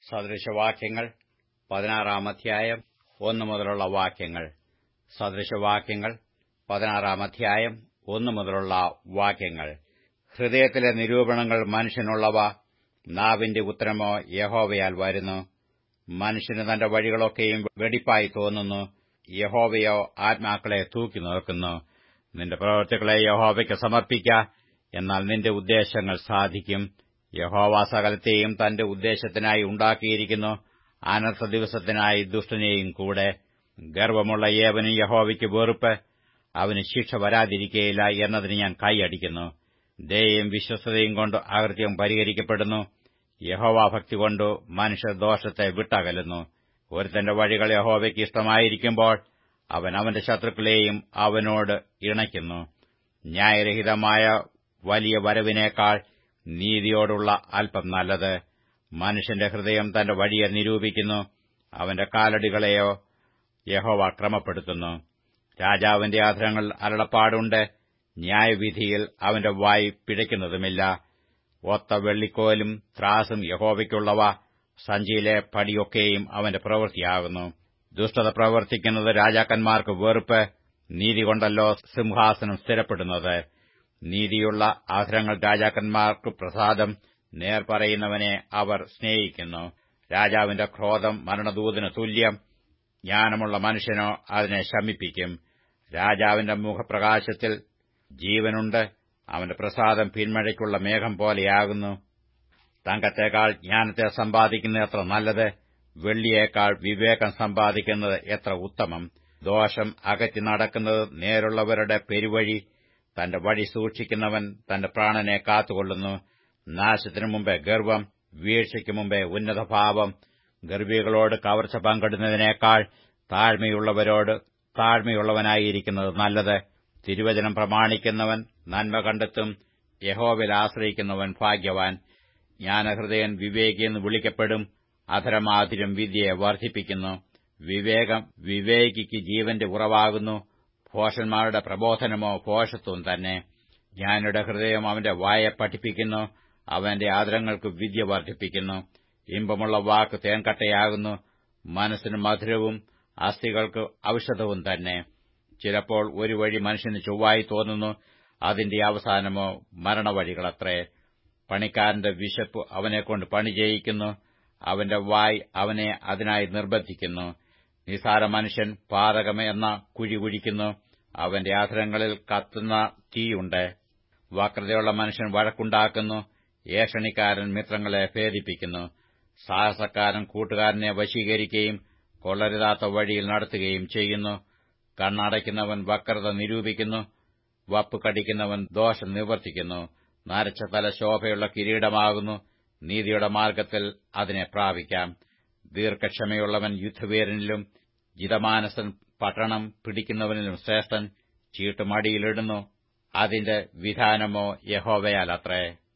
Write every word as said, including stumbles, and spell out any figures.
സദൃശവാക്യങ്ങൾ പതിനാറാം അധ്യായം ഒന്നു മുതലുള്ള വാക്യങ്ങൾ. സദൃശവാക്യങ്ങൾ പതിനാറാം അധ്യായം ഒന്നു മുതലുള്ള വാക്യങ്ങൾ. ഹൃദയത്തിലെ നിരൂപണങ്ങൾ മനുഷ്യനുള്ളവ, നാവിന്റെ ഉത്തരമോ യഹോവയാൽ വരുന്നു. മനുഷ്യന് തന്റെ വഴികളൊക്കെയും വെടിപ്പായി തോന്നുന്നു, യഹോവയോ ആത്മാക്കളെ തൂക്കി നോക്കുന്നു. നിന്റെ പ്രവൃത്തികളെ യഹോവയ്ക്ക് സമർപ്പിക്ക, എന്നാൽ നിന്റെ ഉദ്ദേശങ്ങൾ സാധിക്കും. യഹോവ സകലത്തെയും തന്റെ ഉദ്ദേശത്തിനായി ഉണ്ടാക്കിയിരിക്കുന്നു, അനർത്ഥ ദിവസത്തിനായി ദുഷ്ടനെയും കൂടെ. ഗർവമുള്ള ഏവനും യഹോവയ്ക്ക് വെറുപ്പ്, അവന് ശിക്ഷ വരാതിരിക്കയില്ല എന്നതിന് ഞാൻ കൈയടിക്കുന്നു. ദയയും വിശ്വസ്തതയും കൊണ്ട് അകൃത്യം പരിഹരിക്കപ്പെടുന്നു, യഹോവാഭക്തി കൊണ്ടു മനുഷ്യർ ദോഷത്തെ വിട്ടകലുന്നു. ഒരുത്തന്റെ വഴികൾ യഹോവയ്ക്ക് ഇഷ്ടമായിരിക്കുമ്പോൾ അവൻ അവന്റെ ശത്രുക്കളെയും അവനോട് ഇണയ്ക്കുന്നു. ന്യായരഹിതമായ വലിയ വരവിനേക്കാൾ നീതിയോടുള്ള അല്പം നല്ലത്. മനുഷ്യന്റെ ഹൃദയം തന്റെ വഴിയെ നിരൂപിക്കുന്നു, അവന്റെ കാലടികളെയോ യഹോവ ക്രമപ്പെടുത്തുന്നു. രാജാവിന്റെ അധരങ്ങൾ അരുളപ്പാടുണ്ട്, ന്യായവിധിയിൽ അവന്റെ വായ് പിഴയ്ക്കുന്നതുമില്ല. ഒത്ത വെള്ളിക്കോലും ത്രാസും യഹോവയ്ക്കുള്ളവ, സഞ്ചിയിലെ പടിയൊക്കെയും അവന്റെ പ്രവൃത്തിയാകുന്നു. ദുഷ്ടത പ്രവർത്തിക്കുന്നത് രാജാക്കന്മാർക്ക് വെറുപ്പ്, നീതി കൊണ്ടല്ലോ സിംഹാസനം സ്ഥിരപ്പെടുന്നത്. നീതിയുള്ള അധരങ്ങൾ രാജാക്കന്മാർക്ക് പ്രസാദം, നേർ പറയുന്നവനെ അവർ സ്നേഹിക്കുന്നു. രാജാവിന്റെ ക്രോധം മരണദൂതന് തുല്യം, ജ്ഞാനമുള്ള മനുഷ്യനോ അതിനെ ശമിപ്പിക്കും. രാജാവിന്റെ മുഖപ്രകാശത്തിൽ ജീവനുണ്ട്, അവന്റെ പ്രസാദം പിന്മഴയ്ക്കുള്ള മേഘം പോലെയാകുന്നു. തങ്കത്തേക്കാൾ ജ്ഞാനത്തെ സമ്പാദിക്കുന്നത് എത്ര നല്ലത്, വെള്ളിയേക്കാൾ വിവേകം സമ്പാദിക്കുന്നത് എത്ര ഉത്തമം. ദോഷം അകറ്റി നടക്കുന്നത് നേരുള്ളവരുടെ പെരുവഴി, തന്റെ വഴി സൂക്ഷിക്കുന്നവൻ തന്റെ പ്രാണനെ കാത്തുകൊള്ളുന്നു. നാശത്തിനു മുമ്പേ ഗർവം, വീഴ്ചയ്ക്കു മുമ്പേ ഉന്നതഭാവം. ഗർവികളോട് കവർച്ച പങ്കിടുന്നതിനേക്കാൾ താഴ്മയുള്ളവരോട് താഴ്മയുള്ളവനായിരിക്കുന്നത് നല്ലത്. തിരുവചനം പ്രമാണിക്കുന്നവൻ നന്മ കണ്ടെത്തും, യഹോവയിൽ ആശ്രയിക്കുന്നവൻ ഭാഗ്യവാൻ. ജ്ഞാനഹൃദയൻ വിവേകിയെന്ന് വിളിക്കപ്പെടും, അധരമാധുര്യം വിദ്യയെ വർദ്ധിപ്പിക്കുന്നു. വിവേകം വിവേകിക്ക് ജീവന്റെ ഉറവാകുന്നു, ഭോഷന്മാരുടെ പ്രബോധനമോ ഭോഷത്വം തന്നെ. ജ്ഞാനിയുടെ ഹൃദയം അവന്റെ വായെ പഠിപ്പിക്കുന്നു, അവന്റെ ആദരങ്ങൾക്ക് വിദ്യ വർദ്ധിപ്പിക്കുന്നു. ഇമ്പമുള്ള വാക്ക് തേൻകട്ടയാകുന്നു, മനസ്സിന് മധുരവും അസ്ഥികൾക്ക് ഔഷധവും തന്നെ. ചിലപ്പോൾ ഒരു വഴി മനുഷ്യന് ചൊവ്വായി തോന്നുന്നു, അതിന്റെ അവസാനമോ മരണവഴികളത്രേ. പണിക്കാരന്റെ വിശപ്പ് അവനെക്കൊണ്ട് പണി ചെയ്യിക്കുന്നു, അവന്റെ വായ് അവനെ അതിനായി നിർബന്ധിക്കുന്നു. നിസാര മനുഷ്യൻ പാതകമെന്ന കുഴി കുഴിക്കുന്നു, അവന്റെ അധരങ്ങളിൽ കത്തുന്ന തീയുണ്ട്. വക്രതയുള്ള മനുഷ്യൻ വഴക്കുണ്ടാക്കുന്നു, ഏഷണിക്കാരൻ മിത്രങ്ങളെ ഭേദിപ്പിക്കുന്നു. സാഹസക്കാരൻ കൂട്ടുകാരനെ വശീകരിക്കുകയും കൊള്ളരുതാത്ത വഴിയിൽ നടത്തുകയും ചെയ്യുന്നു. കണ്ണടയ്ക്കുന്നവൻ വക്രത നിരൂപിക്കുന്നു, വപ്പ് കടിക്കുന്നവൻ ദോഷം നിവർത്തിക്കുന്നു. നരച്ച തല ശോഭയുള്ള കിരീടമാകുന്നു, നീതിയുടെ മാർഗ്ഗത്തിൽ അതിനെ പ്രാപിക്കാം. ദീർഘക്ഷമയുള്ളവൻ യുദ്ധവീരനിലും ജിതമാനസൻ പട്ടണം പിടിക്കുന്നവനിലും ശ്രേഷ്ഠൻ. ചീട്ടുമടിയിലിടുന്നു, അതിന്റെ വിധാനമോ യഹോവയാലത്രേ.